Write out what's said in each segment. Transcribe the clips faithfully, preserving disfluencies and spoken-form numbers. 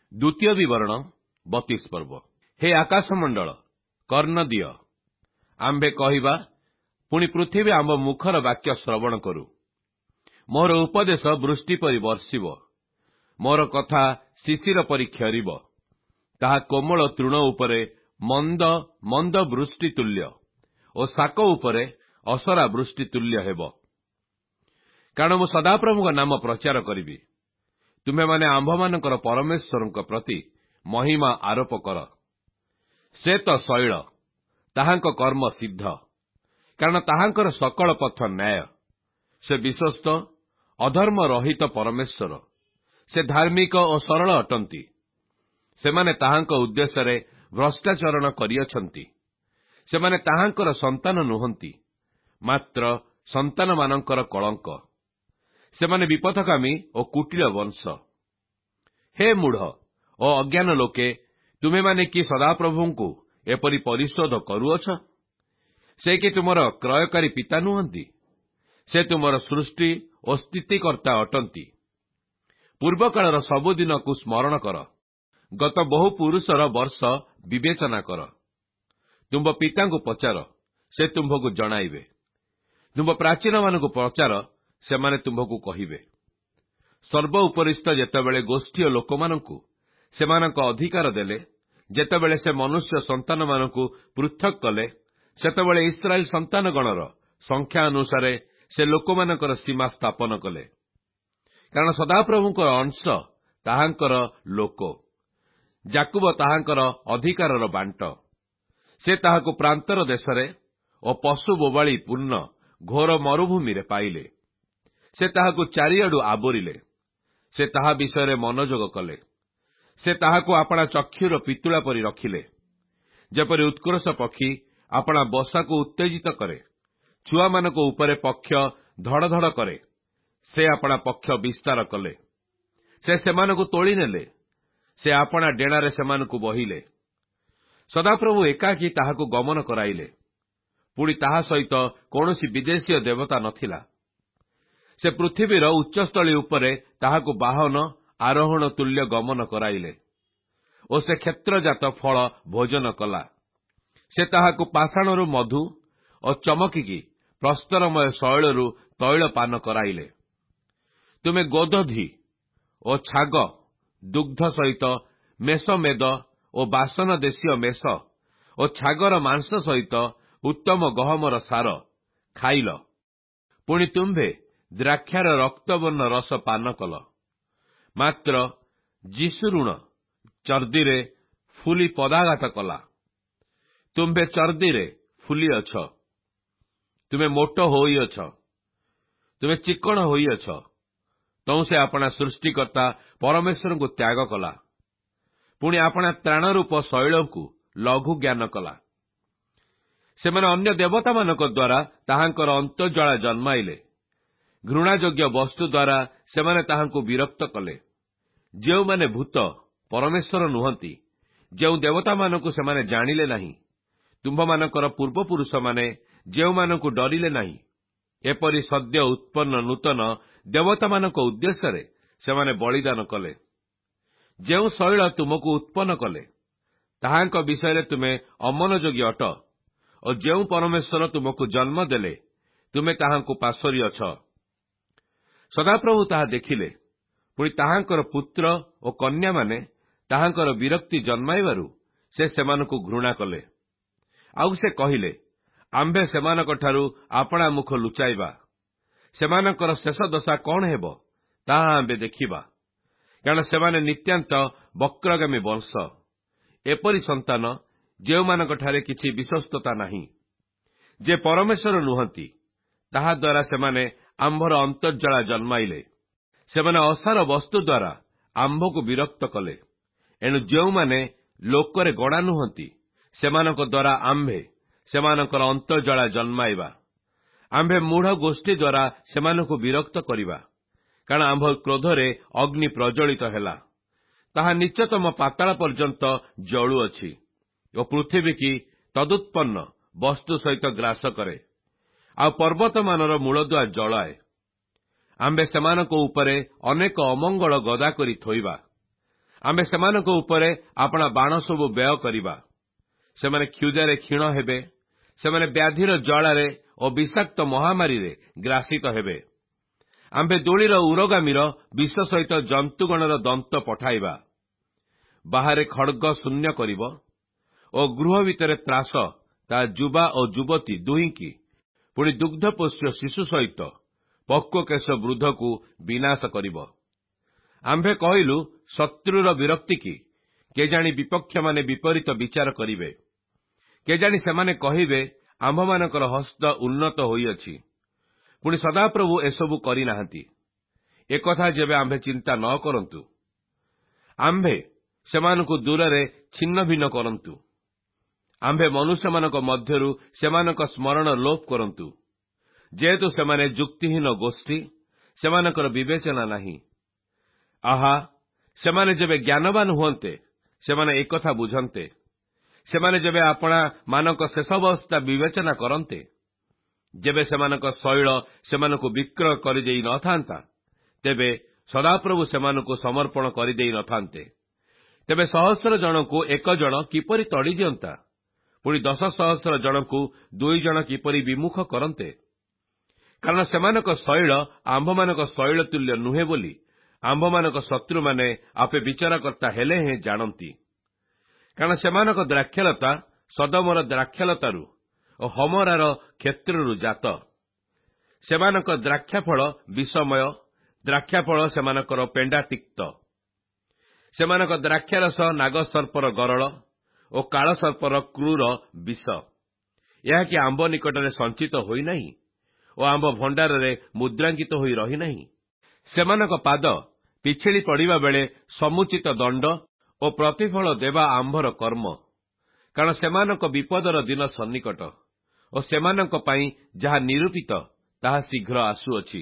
ଦ୍ୱିତୀୟ ବିବରଣ ବତିଶ ପର୍ବ। ହେ ଆକାଶମଣ୍ଡଳ କର୍ଣ୍ଣ ଦିଅ, ଆମ୍ଭେ କହିବା, ପୁଣି ପୃଥିବୀ ଆମ ମୁଖର ବାକ୍ୟ ଶ୍ରବଣ କରୁ। ମୋର ଉପଦେଶ ବୃଷ୍ଟି ପରି ବର୍ଷିବ, ମୋର କଥା ଶିଶିର ପରି କ୍ଷରିବ। ତାହା କୋମଳ ତୃଣ ଉପରେ ମନ୍ଦ ମନ୍ଦ ବୃଷ୍ଟି ତୁଲ୍ୟ ଓ ଶାକ ଉପରେ ଅସରା ବୃଷ୍ଟି ତୁଲ୍ୟ ହେବ। କାରଣ ମୁଁ ସଦାପ୍ରଭୁଙ୍କ ନାମ ପ୍ରଚାର କରିବି। ତୁମେମାନେ ଆମ୍ଭମାନଙ୍କର ପରମେଶ୍ୱରଙ୍କ ପ୍ରତି ମହିମା ଆରୋପ କର। ସେ ତ ଶୈଳ, ତାହାଙ୍କ କର୍ମ ସିଦ୍ଧ, କାରଣ ତାହାଙ୍କର ସକଳ ପଥ ନ୍ୟାୟ। ସେ ବିଶ୍ୱସ୍ତ ଅଧର୍ମ ରହିତ ପରମେଶ୍ୱର, ସେ ଧାର୍ମିକ ଓ ସରଳ ଅଟନ୍ତି। ସେମାନେ ତାହାଙ୍କ ଉଦ୍ଦେଶ୍ୟରେ ଭ୍ରଷ୍ଟାଚରଣ କରିଅଛନ୍ତି। ସେମାନେ ତାହାଙ୍କର ସନ୍ତାନ ନୁହନ୍ତି, ମାତ୍ର ସନ୍ତାନମାନଙ୍କର କଳଙ୍କ। ସେମାନେ ବିପଥଗାମୀ ଓ କୁଟିଳ ବଂଶ। ହେ ମୂଢ଼ ଓ ଅଜ୍ଞାନ ଲୋକେ, ତୁମେମାନେ କି ସଦାପ୍ରଭୁଙ୍କୁ ଏପରି ପରିଶୋଧ କରୁଅଛ? ସେ କି ତୁମର କ୍ରୟକାରୀ ପିତା ନୁହନ୍ତି? ସେ ତୁମର ସୃଷ୍ଟି ଓ ସ୍ଥିତିକର୍ତ୍ତା ଅଟନ୍ତି। ପୂର୍ବକାଳର ସବୁ ଦିନକୁ ସ୍ମରଣ କର, ଗତ ବହୁ ପୁରୁଷର ବର୍ଷ ବିବେଚନା କର। ତୁମ୍ଭ ପିତାଙ୍କୁ ପଚାର, ସେ ତୁମ୍ଭକୁ ଜଣାଇବେ। ତୁମ୍ଭ ପ୍ରାଚୀନମାନଙ୍କୁ ପଚାର, ସେମାନେ ତୁମ୍ଭକୁ କହିବେ। ସର୍ବ ଉପରିସ୍ଥ ଯେତେବେଳେ ଗୋଷ୍ଠୀ ଓ ଲୋକମାନଙ୍କୁ ସେମାନଙ୍କ ଅଧିକାର ଦେଲେ, ଯେତେବେଳେ ସେ ମନୁଷ୍ୟ ସନ୍ତାନମାନଙ୍କୁ ପୃଥକ କଲେ, ସେତେବେଳେ ଇସ୍ରାଏଲ ସନ୍ତାନଗଣର ସଂଖ୍ୟା ଅନୁସାରେ ସେ ଲୋକମାନଙ୍କର ସୀମା ସ୍ଥାପନ କଲେ। କାରଣ ସଦାପ୍ରଭୁଙ୍କର ଅଂଶ ତାହାଙ୍କର ଲୋକ, ଯାକୁବ ତାହାଙ୍କର ଅଧିକାରର ବାଣ୍ଟ। ସେ ତାହାକୁ ପ୍ରାନ୍ତର ଦେଶରେ ଓ ପଶୁ ବୋବାଳି ପୂର୍ଣ୍ଣ ଘୋର ମରୁଭୂମିରେ ପାଇଲେ। ସେ ତାହାକୁ ଚାରିଆଡୁ ଆବୋରିଲେ। ସେ ତାହା ବିଷୟରେ ମନୋଯୋଗ କଲେ। ସେ ତାହାକୁ ଆପଣା ଚକ୍ଷୁର ପିତୁଳା ପରି ରଖିଲେ। ଯେପରି ଉତ୍କର୍ଷ ପକ୍ଷୀ ଆପଣା ବସାକୁ ଉତ୍ତେଜିତ କରେ, ଛୁଆମାନଙ୍କ ଉପରେ ପକ୍ଷ ଧଡ଼ ଧଡ଼ କରେ, ସେ ଆପଣା ପକ୍ଷ ବିସ୍ତାର କଲେ। ସେ ସେମାନଙ୍କୁ ତୋଳି ନେଲେ, ସେ ଆପଣା ଡେଣାରେ ସେମାନଙ୍କୁ ବହିଲେ। ସଦାପ୍ରଭୁ ଏକାକୀ ତାହାକୁ ଗମନ କରାଇଲେ। ପୁଣି ତାହା ସହିତ କୌଣସି ବିଦେଶୀୟ ଦେବତା ନଥିଲା। ସେ ପୃଥିବୀର ଉଚ୍ଚସ୍ଥଳୀ ଉପରେ ତାହାକୁ ବାହନ ଆରୋହଣ ତୁଲ୍ୟ ଗମନ କରାଇଲେ ଓ ସେ କ୍ଷେତ୍ରଜାତ ଫଳ ଭୋଜନ କଲା। ସେ ତାହାକୁ ପାଷାଣରୁ ମଧୁ ଓ ଚମକିକି ପ୍ରସ୍ତରମୟ ଶୈଳରୁ ତୈଳ ପାନ କରାଇଲେ। ତୁମେ ଗୋଦଧି ଓ ଛାଗ, ଦୁଗ୍ଧ ସହିତ ମେଷମେଦ ଓ ବାସନ ଦେଶୀୟ ମେଷ ଓ ଛାଗର ମାଂସ ସହିତ ଉତ୍ତମ ଗହମର ସାର ଖାଇଲ। ପୁଣି ତୁମ୍ଭେ ଦ୍ରାକ୍ଷାର ରକ୍ତବର୍ଣ୍ଣ ରସ ପାନ କଲ। ମାତ୍ର ଯିଶୁରୁଣ ଚର୍ଦ୍ଦିରେ ଫୁଲି ପଦାଘାତ କଲା। ତୁମ୍ଭେ ଚର୍ଦ୍ଦିରେ ଫୁଲିଅଛ, ତୁମେ ମୋଟ ହୋଇଅଛ, ତୁମେ ଚିକଣ ହୋଇଅଛ। ତୁ ସେ ଆପଣା ସୃଷ୍ଟିକର୍ତ୍ତା ପରମେଶ୍ୱରଙ୍କୁ ତ୍ୟାଗ କଲା। ପୁଣି ଆପଣା ତ୍ରାଣରୂପ ଶୈଳଙ୍କୁ ଲଘୁ ଜ୍ଞାନ କଲା। ସେମାନେ ଅନ୍ୟ ଦେବତାମାନଙ୍କ ଦ୍ୱାରା ତାହାଙ୍କର ଅନ୍ତର୍ଜଳା ଜନ୍ମାଇଲେ। ଘୃଣାଯୋଗ୍ୟ ବସ୍ତୁ ଦ୍ୱାରା ସେମାନେ ତାହାଙ୍କୁ ବିରକ୍ତ କଲେ। ଯେଉଁମାନେ ଭୂତ, ପରମେଶ୍ୱର ନୁହନ୍ତି, ଯେଉଁ ଦେବତାମାନଙ୍କୁ ସେମାନେ ଜାଣିଲେ ନାହିଁ, ତୁମ୍ଭମାନଙ୍କର ପୂର୍ବପୁରୁଷମାନେ ଯେଉଁମାନଙ୍କୁ ଡରିଲେ ନାହିଁ, ଏପରି ସଦ୍ୟ ଉତ୍ପନ୍ନ ନୂତନ ଦେବତାମାନଙ୍କ ଉଦ୍ଦେଶ୍ୟରେ ସେମାନେ ବଳିଦାନ କଲେ। ଯେଉଁ ଶୈଳ ତୁମକୁ ଉତ୍ପନ୍ନ କଲେ, ତାହାଙ୍କ ବିଷୟରେ ତୁମେ ଅମନୋଯୋଗୀ ଅଟ, ଓ ଯେଉଁ ପରମେଶ୍ୱର ତୁମକୁ ଜନ୍ମ ଦେଲେ, ତୁମେ ତାହାଙ୍କୁ ପାଶୋରିଅଛ। ସଦାପ୍ରଭୁ ତାହା ଦେଖିଲେ। ପୁଣି ତାହାଙ୍କର ପୁତ୍ର ଓ କନ୍ୟାମାନେ ତାହାଙ୍କର ବିରକ୍ତି ଜନ୍ମାଇବାରୁ ସେ ସେମାନଙ୍କୁ ଘୃଣା କଲେ। ଆଉ ସେ କହିଲେ, ଆମ୍ଭେ ସେମାନଙ୍କଠାରୁ ଆପଣା ମୁଖ ଲୁଚାଇବା। ସେମାନଙ୍କର ଶେଷ ଦଶା କଣ ହେବ, ତାହା ଆମ୍ଭେ ଦେଖିବା। କାରଣ ସେମାନେ ନିତ୍ୟାନ୍ତ ବକ୍ରଗାମୀ ବଂଶ, ଏପରି ସନ୍ତାନ ଯେଉଁମାନଙ୍କଠାରେ କିଛି ବିଶ୍ୱସ୍ତତା ନାହିଁ। ଯେ ପରମେଶ୍ୱର ନୁହନ୍ତି, ତାହାଦ୍ୱାରା ସେମାନେ ଆମ୍ଭର ଅନ୍ତର୍ଜଳା ଜନ୍ମାଇଲେ। ସେମାନେ ଅସାର ବସ୍ତୁ ଦ୍ୱାରା ଆମ୍ଭକୁ ବିରକ୍ତ କଲେ। ଏଣୁ ଯେଉଁମାନେ ଲୋକରେ ଗଣା ନୁହନ୍ତି, ସେମାନଙ୍କ ଦ୍ୱାରା ଆମ୍ଭେ ସେମାନଙ୍କର ଅନ୍ତର୍ଜଳା ଜନ୍ମାଇବା। ଆମ୍ଭେ ମୂଢ଼ ଗୋଷ୍ଠୀ ଦ୍ୱାରା ସେମାନଙ୍କୁ ବିରକ୍ତ କରିବା। କାରଣ ଆମ୍ଭ କ୍ରୋଧରେ ଅଗ୍ନି ପ୍ରଜ୍ୱଳିତ ହେଲା, ତାହା ନିଚତମ ପାତାଳ ପର୍ଯ୍ୟନ୍ତ ଜଳୁଅଛି ଓ ପୃଥିବୀ କି ତଦୁତ୍ପନ୍ନ ବସ୍ତୁ ସହିତ ଗ୍ରାସ କରେ, ଆଉ ପର୍ବତମାନର ମୂଳଦୁଆ ଜଳାଏ। ଆମ୍ଭେ ସେମାନଙ୍କ ଉପରେ ଅନେକ ଅମଙ୍ଗଳ ଗଦା କରି ଥୋଇବା। आम्भे सेमानक उपरे आपणा बाण सबु व्यय करिबा। सेमाने क्षुधारे क्षीण हेबे, सेमाने व्याधिर ज्वालारे और विषाक्त महामारी रे ग्रासित हेबे। आम्भे दूलीर उरगामीर विष सहित जंतुगणर दंत पठाइबा। बाहरे खड्ग शून्य करिब और गृह भितर त्रास ता युवा और युवती दुहींकी पुणी दुग्धपोष्य शिशु सहित पक्व केश वृद्ध को विनाश करिब। आम्भे कहिलु शत्रुर विरक्ति की केजाणी विपक्ष माने विपरीत विचार करिवे। केजाणी सेमाने कहिवे आम्भमानकर हस्त उन्नत होइअछि, पुणी सदाप्रभु एसबु करि नाहांती। एकथा जेबे आम्भे चिंता न करंतु। आम्भे सेमानकु दूररे छिन्न भिन्न करंतु। आम्भे मनुष्य मानक मध्यरु सेमानक स्मरण लोप करंतु। जेहेतु सेमाने युक्तिहीन गोष्ठी, सेमानकर विवेचना नाही। आहा, सेमाने जेबे ज्ञानवान हुअन्ते, सेमाने एकथा बुझन्ते। सेमाने जेबे आपणा मानक शेषावस्था विवेचना करन्ते, जेबे सेमानक शैल सेमानकु विक्रय करिदेई न थांता, तेबे सदाप्रभु सेमानकु समर्पण करिदेई न थांते। तेबे सहस्र जनकु एक जन किपरि तड़ी दियंता, पुणी दश सहस्र जनकु दुई जन किपरि विमुख करन्ते। कारण सेमानक शैल आम्भमानक शैल तुल्य नुहे बोली आम्भमानक शत्रु माने आपे विचारकर्ता हेले हे जानती। कारण सेमानक द्राक्षालता सदमर द्राक्षालतारु और हमरार क्षेत्ररु जात। सेमानक द्राक्षाफल विषमय, द्राक्षाफल सेमानकर पेंडा तिक्त। सेमानक द्राक्षारस नागसर्पर गरल और कालसर्पर क्रूर विष। यह कि आंब निकटरे संचित होई नहीं और आंब भंडारे मुद्रांकित होई रही नहीं। सेमानक पाद पिछिड़ी पड़िबा बेले समुचित दंड और प्रतिफल देवा आंभर कर्म। कारण सेमानक विपदर दिन सन्निकट और सेमानक पई जहा निरूपित ताहा शीघ्र आसुअछि।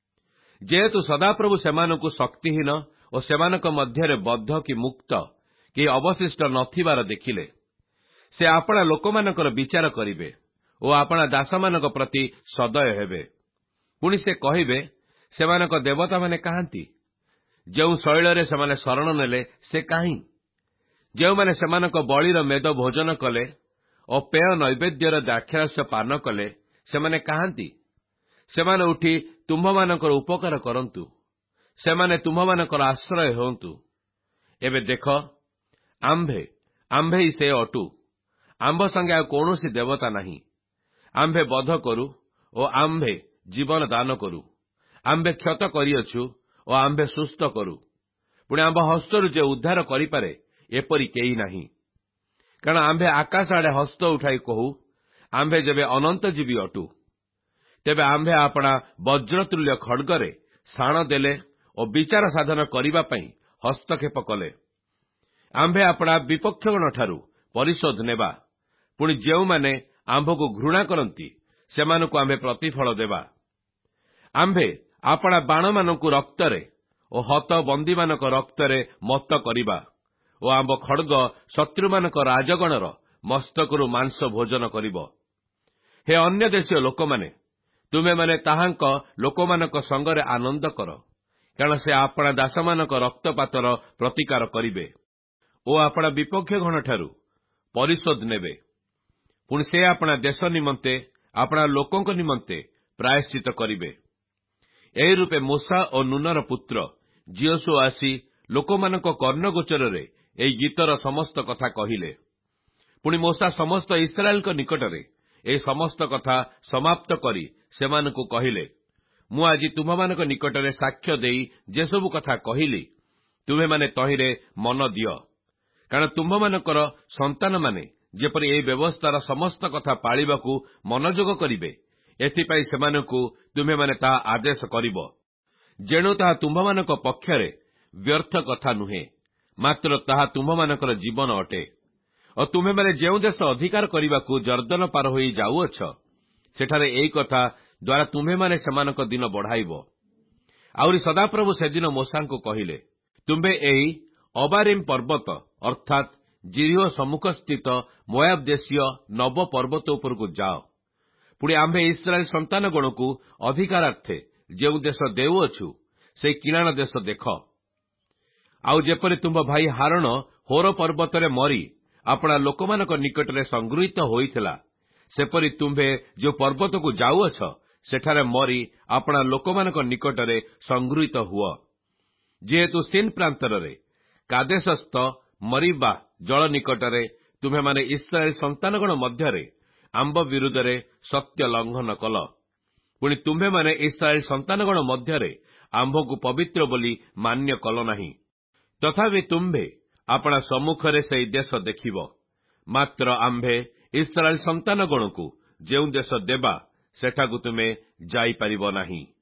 जेहेतु सदाप्रभु सेमानकु शक्तिहीन और सेमानक मध्यरे बद्ध कि मुक्त कि अवशिष्ट नथिबार देखिले, से आपणा लोकमानकर विचार करिवे और आपणा दासमानक प्रति सदय हेबे। पुणी से कहिवे सेमानक देवता माने काहांती, जेउ शैଳରେ सेमाने शरण नेले से काहीं, जेउमाने सेमानक बलिर मेद भोजन कले और पेय नैवेद्यर द्राक्षारस पान कले सेमाने काहांती। सेमाने उठी तुम्भमानकर उपकार करंतु, सेमाने तुम्भमानकर आश्रय होंतु। एबे देख आम्भे आम्भे ही से अटु, आंभ संगे आ कौनसी देवता नहीं। आम्भे बध करू और आम्भे जीवन दान करू। आम्भे क्षत करिअछु और आम्भे सुस्थ करू। पुणे आंभ हस्तरु जे उद्धार करिपारे एपरि केही नाही। कारण आम्भे आकाश आड़े हस्त उठाई कहू आम्भे जेबे अनंत जीवी अटू, तेबे आम्भे आपणा वज्रतुल्य खड्गरे शाण देले और विचार साधन करिबा पई हस्तक्षेप कले। आम्भे आपणा विपक्षगण ठारू परिशोध नेबा। पुणी जेउमाने आम्भको घृणा करंती सेमानकु आम्भे प्रतिफल देबा। आम्भे आपणा बाणमानकु रक्तरे और हत बंदीमानक रक्तरे मत्त करिबा और आम्भ खड्ग शत्रुमानक राजगणर मस्तकरु मांस भोजन करिब। हे अन्य देशीय लोकमाने, तुमे माने ताहांक लोकमानक संगरे आनंद कर, कारण से आपणा दासमानक रक्तपातर प्रतिकार करिबे और आपणा विपक्षगण ठारू परिशोध नेबे। पुणी से आपणा देश निमंते आपणा लोकंक निमंते प्रायश्चित करिबे। एही रूपे मूसा और नूनर पुत्र जियोशु आसी लोकमानक कर्णगोचରରେ एही गीतर समस्त कथा कहिले। पुणी मूसा समस्त इस्राएलक निकटरे एही समस्त कथा समाप्त करी सेमानकु कहिले, मु आजि तुम्भमानक निकटरे साक्ष्य देई जे सबु कथा कहिली तुमे माने तहिरे मन दियो। कारण तुम्भमानकर संतान माने जेपरि एही व्यवस्थार समस्त कथा पाळिबाकु मनोयोग करिवे, एथिपाई सेमानकु तुमे माने ताहा आदेश करिब। जेणु ताहा तुम्भमानक पक्षरे व्यर्थ कथा नुहे, मात्र ताहा तुम्भमानकर जीवन अटे। और तुमे माने जेउ देश अधिकार करिबाकु जर्दन पार होई जाउअछ, सेठारे एही कथा द्वारा तुमे माने सेमानक दिन बढ़ाइब। आउरी सदाप्रभु सेदिन मूसांकु कहिले, तुम्भे एही अबारिम पर्वत अर्थात जिरिहो सम्मुख स्थित मोयाब देशीय नव पर्वत उपरकु जाओ। पुणी आम्भे इस्राएल संतान गणकु अधिकारार्थे जेउ देश देउअछु से किराण देश देख। ଆଉ ଯେପରି ତୁମ୍ଭ ଭାଇ ହାରଣ ହୋର ପର୍ବତରେ ମରି ଆପଣା ଲୋକମାନଙ୍କ ନିକଟରେ ସଂଗୃହୀତ ହୋଇଥିଲା, ସେପରି ତୁମ୍ଭେ ଯେଉଁ ପର୍ବତକୁ ଯାଉଅଛ, ସେଠାରେ ମରି ଆପଣା ଲୋକମାନଙ୍କ ନିକଟରେ ସଂଗୃହୀତ ହୁଅ। ଯେହେତୁ ସିନ୍ ପ୍ରାନ୍ତରରେ କାଦେଶସ୍ଥ ମରିବା ଜଳ ନିକଟରେ ତୁମ୍ଭେମାନେ ଇସ୍ରାଏଲ ସନ୍ତାନଗଣ ମଧ୍ୟରେ ଆମ୍ଭ ବିରୁଦ୍ଧରେ ସତ୍ୟ ଲଙ୍ଘନ କଲ, ପୁଣି ତୁମ୍ଭେମାନେ ଇସ୍ରାଏଲ ସନ୍ତାନଗଣ ମଧ୍ୟରେ ଆମ୍ଭକୁ ପବିତ୍ର ବୋଲି ମାନ୍ୟ କଲ ନାହିଁ। ତଥାପି ତୁମ୍ଭେ ଆପଣା ସମ୍ମୁଖରେ ସେହି ଦେଶ ଦେଖିବ। ମାତ୍ର ଆମ୍ଭେ ଇସ୍ରାଏଲ ସନ୍ତାନଗଣକୁ ଯେଉଁ ଦେଶ ଦେବା, ସେଠାକୁ ତୁମେ ଯାଇପାରିବ ନାହିଁ।